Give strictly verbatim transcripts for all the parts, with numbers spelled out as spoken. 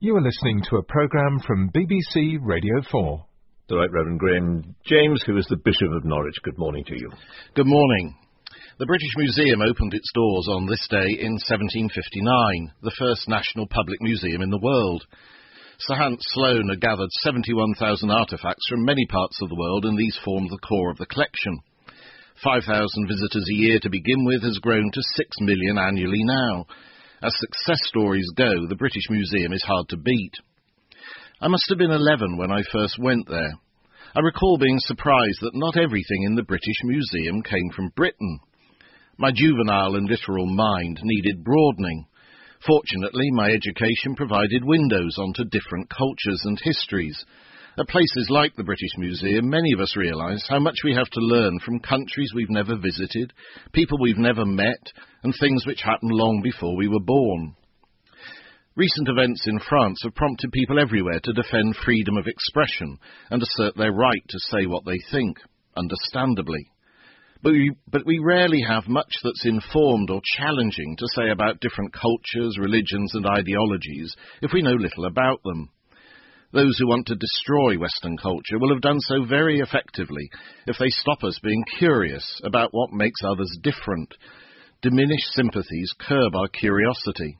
You are listening to a programme from B B C Radio four. The Right Reverend Graham James, who is the Bishop of Norwich. Good morning to you. Good morning. The British Museum opened its doors on this day in seventeen fifty-nine, the first national public museum in the world. Sir Hans Sloane had gathered seventy-one thousand artefacts from many parts of the world, and these formed the core of the collection. five thousand visitors a year to begin with has grown to six million annually now. As success stories go, the British Museum is hard to beat. I must have been eleven when I first went there. I recall being surprised that not everything in the British Museum came from Britain. My juvenile and literal mind needed broadening. Fortunately, my education provided windows onto different cultures and histories. At places like the British Museum, many of us realise how much we have to learn from countries we've never visited, people we've never met, and things which happened long before we were born. Recent events in France have prompted people everywhere to defend freedom of expression and assert their right to say what they think, understandably. But we, but we rarely have much that's informed or challenging to say about different cultures, religions and ideologies if we know little about them. Those who want to destroy Western culture will have done so very effectively if they stop us being curious about what makes others different. Diminished sympathies curb our curiosity.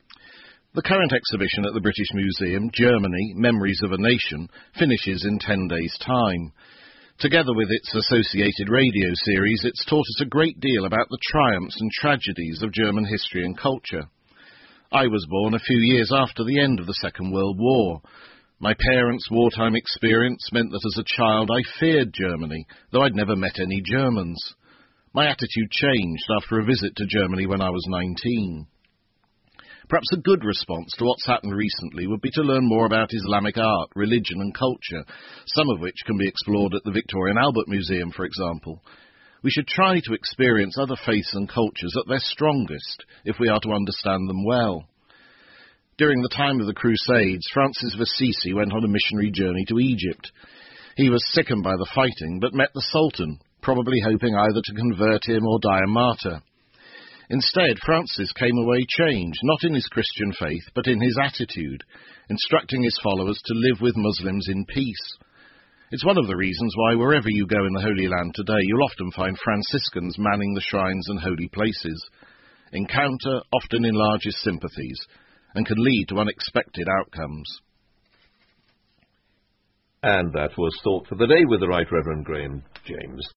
The current exhibition at the British Museum, Germany, Memories of a Nation, finishes in ten days' time. Together with its associated radio series, it's taught us a great deal about the triumphs and tragedies of German history and culture. I was born a few years after the end of the Second World War. My parents' wartime experience meant that as a child I feared Germany, though I'd never met any Germans. My attitude changed after a visit to Germany when I was nineteen. Perhaps a good response to what's happened recently would be to learn more about Islamic art, religion and culture, some of which can be explored at the Victoria and Albert Museum, for example. We should try to experience other faiths and cultures at their strongest if we are to understand them well. During the time of the Crusades, Francis of Assisi went on a missionary journey to Egypt. He was sickened by the fighting, but met the Sultan, probably hoping either to convert him or die a martyr. Instead, Francis came away changed, not in his Christian faith, but in his attitude, instructing his followers to live with Muslims in peace. It's one of the reasons why wherever you go in the Holy Land today, you'll often find Franciscans manning the shrines and holy places. Encounter often enlarges sympathies and can lead to unexpected outcomes. And that was Thought for the Day with the Right Reverend Graham James.